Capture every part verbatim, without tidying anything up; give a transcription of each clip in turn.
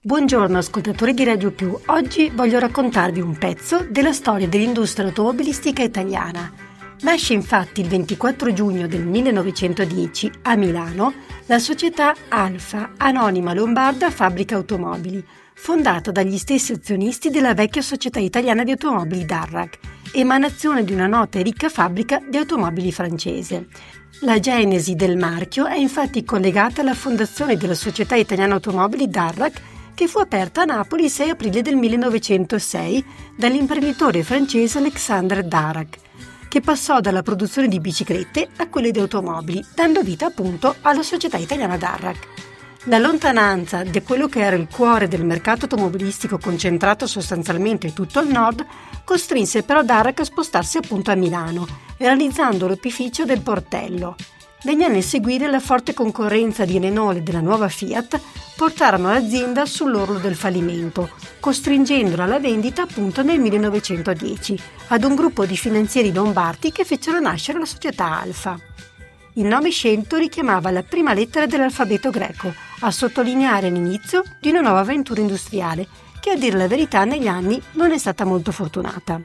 Buongiorno ascoltatori di Radio Più, oggi voglio raccontarvi un pezzo della storia dell'industria automobilistica italiana. Nasce infatti il ventiquattro giugno del millenovecentodieci a Milano la società Alfa, anonima lombarda Fabbrica Automobili, fondata dagli stessi azionisti della vecchia società italiana di automobili Darracq, emanazione di una nota e ricca fabbrica di automobili francese. La genesi del marchio è infatti collegata alla fondazione della società italiana automobili Darracq, che fu aperta a Napoli il sei aprile del millenovecentosei dall'imprenditore francese Alexandre Darracq, che passò dalla produzione di biciclette a quelle di automobili, dando vita appunto alla società italiana Darracq. La lontananza di quello che era il cuore del mercato automobilistico, concentrato sostanzialmente tutto al nord, costrinse però Darracq a spostarsi appunto a Milano, realizzando l'opificio del Portello. Negli anni a seguire la forte concorrenza di Renault e della nuova Fiat portarono l'azienda sull'orlo del fallimento, costringendola alla vendita appunto nel millenovecentodieci ad un gruppo di finanzieri lombardi che fecero nascere la società Alfa. Il nome scelto richiamava la prima lettera dell'alfabeto greco, a sottolineare l'inizio di una nuova avventura industriale che, a dire la verità, negli anni non è stata molto fortunata.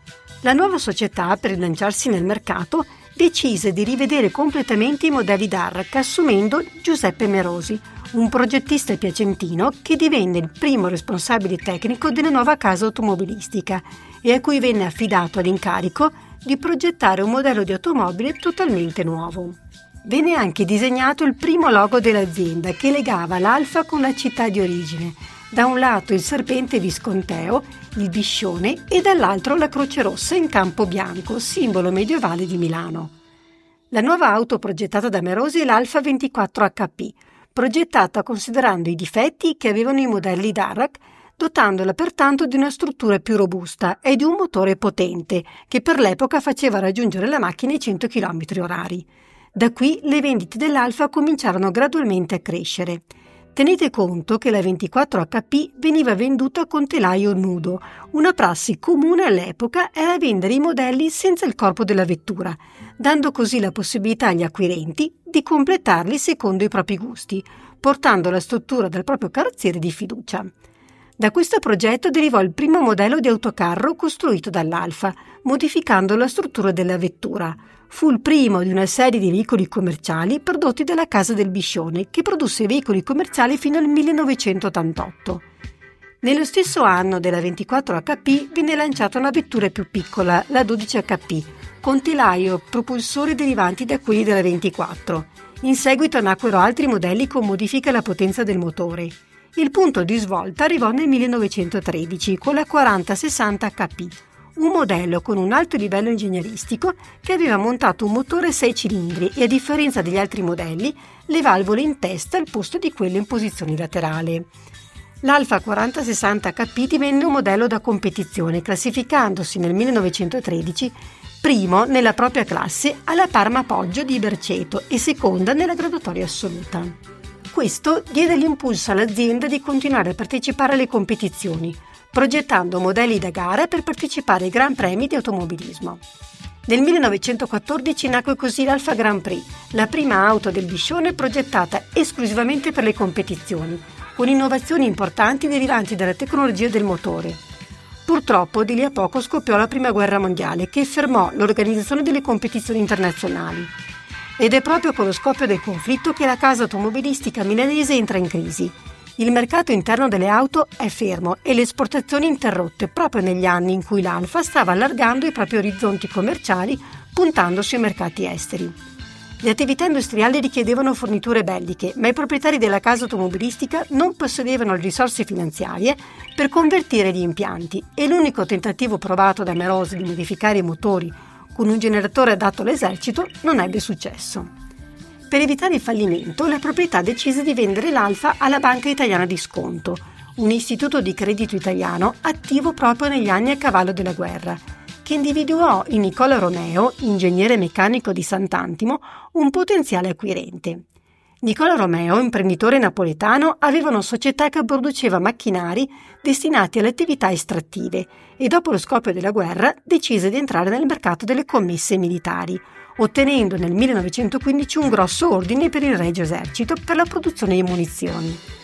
La nuova società, per rilanciarsi nel mercato, decise di rivedere completamente i modelli Darracq, assumendo Giuseppe Merosi, un progettista piacentino che divenne il primo responsabile tecnico della nuova casa automobilistica e a cui venne affidato l'incarico di progettare un modello di automobile totalmente nuovo. Venne anche disegnato il primo logo dell'azienda che legava l'Alfa con la città di origine, da un lato il serpente visconteo, il biscione, e dall'altro la croce rossa in campo bianco, simbolo medievale di Milano. La nuova auto progettata da Merosi è l'Alfa ventiquattro acca pi, progettata considerando i difetti che avevano i modelli Darracq, dotandola pertanto di una struttura più robusta e di un motore potente, che per l'epoca faceva raggiungere la macchina i cento chilometri orari. Da qui le vendite dell'Alfa cominciarono gradualmente a crescere. Tenete conto che la ventiquattro acca pi veniva venduta con telaio nudo. Una prassi comune all'epoca era vendere i modelli senza il corpo della vettura, dando così la possibilità agli acquirenti di completarli secondo i propri gusti, portando la struttura del proprio carrozziere di fiducia. Da questo progetto derivò il primo modello di autocarro costruito dall'Alfa, modificando la struttura della vettura. Fu il primo di una serie di veicoli commerciali prodotti dalla Casa del Biscione, che produsse veicoli commerciali fino al millenovecentottantotto. Nello stesso anno della ventiquattro acca pi venne lanciata una vettura più piccola, la dodici acca pi, con telaio e propulsori derivanti da quelli della ventiquattro. In seguito nacquero altri modelli con modifica alla potenza del motore. Il punto di svolta arrivò nel millenovecentotredici con la quaranta sessanta acca pi, un modello con un alto livello ingegneristico che aveva montato un motore a sei cilindri e, a differenza degli altri modelli, le valvole in testa al posto di quelle in posizione laterale. L'Alfa quaranta sessanta acca pi divenne un modello da competizione, classificandosi nel millenovecentotredici primo nella propria classe alla Parma Poggio di Berceto e seconda nella graduatoria assoluta. Questo diede l'impulso all'azienda di continuare a partecipare alle competizioni, progettando modelli da gara per partecipare ai Gran Premi di automobilismo. Nel millenovecentoquattordici nacque così l'Alfa Grand Prix, la prima auto del Biscione progettata esclusivamente per le competizioni, con innovazioni importanti derivanti dalla tecnologia del motore. Purtroppo di lì a poco scoppiò la Prima Guerra Mondiale, che fermò l'organizzazione delle competizioni internazionali. Ed è proprio con lo scoppio del conflitto che la casa automobilistica milanese entra in crisi. Il mercato interno delle auto è fermo e le esportazioni interrotte proprio negli anni in cui l'Alfa stava allargando i propri orizzonti commerciali, puntando sui mercati esteri. Le attività industriali richiedevano forniture belliche, ma i proprietari della casa automobilistica non possedevano le risorse finanziarie per convertire gli impianti e l'unico tentativo provato da Merosi di modificare i motori con un generatore adatto all'esercito non ebbe successo. Per evitare il fallimento, la proprietà decise di vendere l'Alfa alla Banca Italiana di Sconto, un istituto di credito italiano attivo proprio negli anni a cavallo della guerra, che individuò in Nicola Romeo, ingegnere meccanico di Sant'Antimo, un potenziale acquirente. Nicola Romeo, imprenditore napoletano, aveva una società che produceva macchinari destinati alle attività estrattive e dopo lo scoppio della guerra decise di entrare nel mercato delle commesse militari, ottenendo nel millenovecentoquindici un grosso ordine per il Regio Esercito per la produzione di munizioni.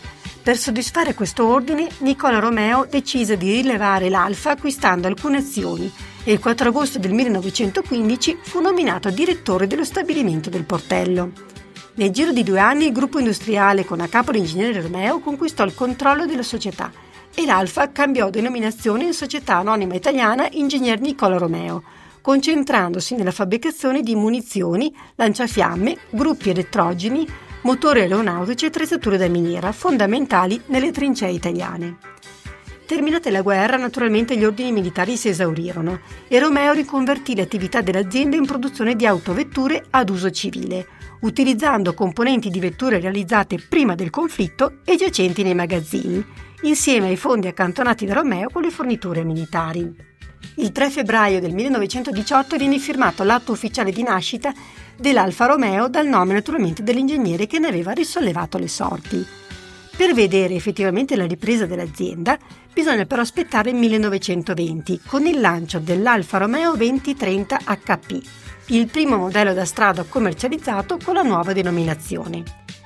Per soddisfare questo ordine, Nicola Romeo decise di rilevare l'Alfa acquistando alcune azioni e il quattro agosto del millenovecentoquindici fu nominato direttore dello stabilimento del Portello. Nel giro di due anni il gruppo industriale con a capo l'ingegnere Romeo conquistò il controllo della società e l'Alfa cambiò denominazione in Società Anonima Italiana Ingegner Nicola Romeo, concentrandosi nella fabbricazione di munizioni, lanciafiamme, gruppi elettrogeni, motori aeronautici e attrezzature da miniera, fondamentali nelle trincee italiane. Terminata la guerra, naturalmente gli ordini militari si esaurirono e Romeo riconvertì l'attività dell'azienda in produzione di autovetture ad uso civile, utilizzando componenti di vetture realizzate prima del conflitto e giacenti nei magazzini, insieme ai fondi accantonati da Romeo con le forniture militari. Il tre febbraio del millenovecentodiciotto viene firmato l'atto ufficiale di nascita dell'Alfa Romeo dal nome naturalmente dell'ingegnere che ne aveva risollevato le sorti. Per vedere effettivamente la ripresa dell'azienda bisogna però aspettare il millenovecentoventi con il lancio dell'Alfa Romeo venti trenta acca pi, il primo modello da strada commercializzato con la nuova denominazione.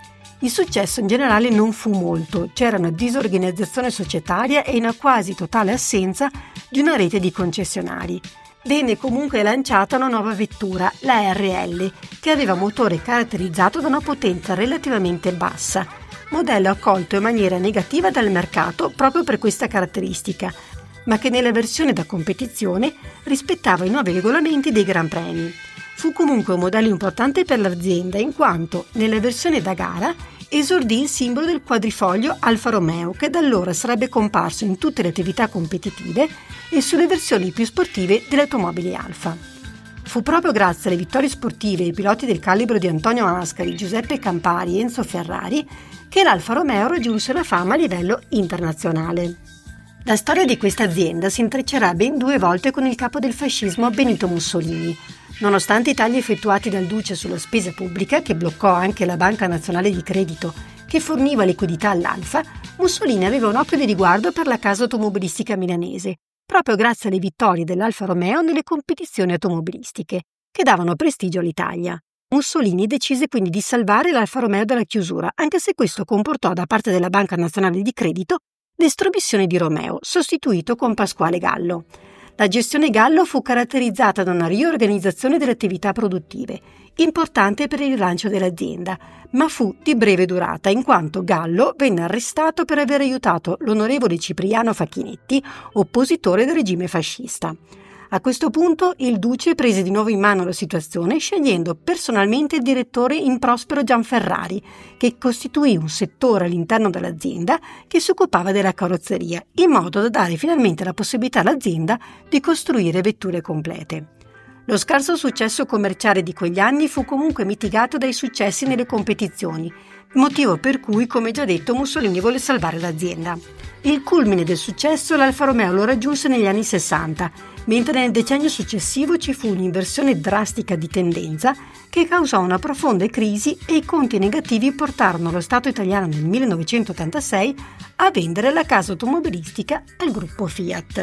Il successo in generale non fu molto, c'era una disorganizzazione societaria e una quasi totale assenza di una rete di concessionari. Venne comunque lanciata una nuova vettura, la erre elle, che aveva motore caratterizzato da una potenza relativamente bassa, modello accolto in maniera negativa dal mercato proprio per questa caratteristica, ma che nella versione da competizione rispettava i nuovi regolamenti dei Gran Premi. Fu comunque un modello importante per l'azienda in quanto, nella versione da gara, esordì il simbolo del quadrifoglio Alfa Romeo che da allora sarebbe comparso in tutte le attività competitive e sulle versioni più sportive delle automobili Alfa. Fu proprio grazie alle vittorie sportive e ai piloti del calibro di Antonio Ascari, Giuseppe Campari e Enzo Ferrari che l'Alfa Romeo raggiunse la fama a livello internazionale. La storia di questa azienda si intreccerà ben due volte con il capo del fascismo Benito Mussolini. Nonostante i tagli effettuati dal Duce sulla spesa pubblica, che bloccò anche la Banca Nazionale di Credito, che forniva liquidità all'Alfa, Mussolini aveva un occhio di riguardo per la casa automobilistica milanese, proprio grazie alle vittorie dell'Alfa Romeo nelle competizioni automobilistiche, che davano prestigio all'Italia. Mussolini decise quindi di salvare l'Alfa Romeo dalla chiusura, anche se questo comportò da parte della Banca Nazionale di Credito l'estromissione di Romeo, sostituito con Pasquale Gallo. La gestione Gallo fu caratterizzata da una riorganizzazione delle attività produttive, importante per il rilancio dell'azienda, ma fu di breve durata in quanto Gallo venne arrestato per aver aiutato l'onorevole Cipriano Facchinetti, oppositore del regime fascista. A questo punto il Duce prese di nuovo in mano la situazione scegliendo personalmente il direttore in Prospero Gianferrari, che costituì un settore all'interno dell'azienda che si occupava della carrozzeria, in modo da dare finalmente la possibilità all'azienda di costruire vetture complete. Lo scarso successo commerciale di quegli anni fu comunque mitigato dai successi nelle competizioni, motivo per cui, come già detto, Mussolini volle salvare l'azienda. Il culmine del successo l'Alfa Romeo lo raggiunse negli anni sessanta, mentre nel decennio successivo ci fu un'inversione drastica di tendenza che causò una profonda crisi e i conti negativi portarono lo Stato italiano nel millenovecentottantasei a vendere la casa automobilistica al gruppo Fiat.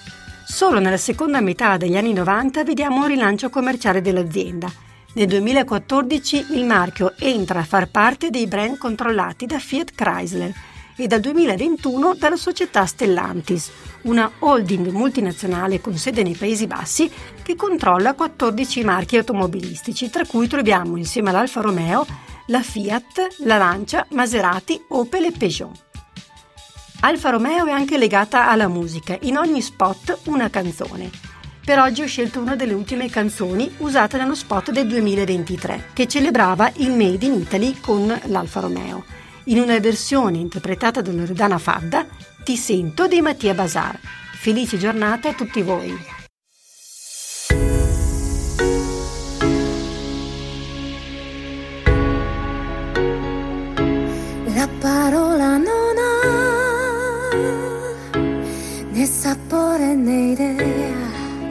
Solo nella seconda metà degli anni novanta vediamo un rilancio commerciale dell'azienda. Nel duemilaquattordici il marchio entra a far parte dei brand controllati da Fiat Chrysler e dal duemilaventuno dalla società Stellantis, una holding multinazionale con sede nei Paesi Bassi che controlla quattordici marchi automobilistici, tra cui troviamo insieme all'Alfa Romeo la Fiat, la Lancia, Maserati, Opel e Peugeot. Alfa Romeo è anche legata alla musica, in ogni spot una canzone. Per oggi ho scelto una delle ultime canzoni usate nello spot del duemilaventitré, che celebrava il Made in Italy con l'Alfa Romeo, in una versione interpretata da Loredana Fadda, Ti sento dei Mattia Bazar. Felice giornata a tutti voi! La parola non ha né sapore né idea,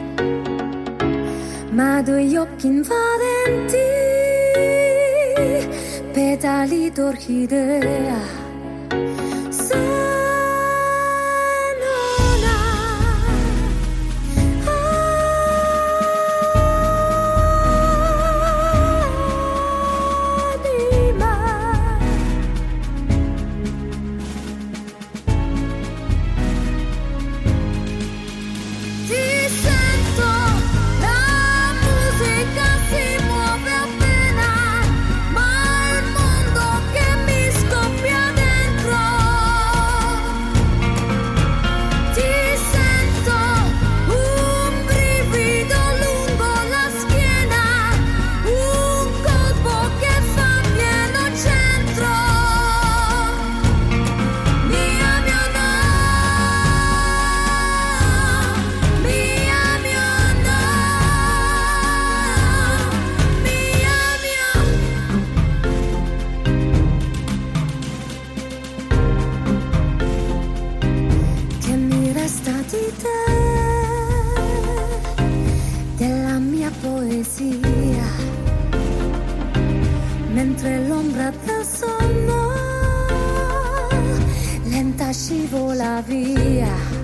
ma due occhi invadenti, petali d'orchidea. Se non ha anima, vola via.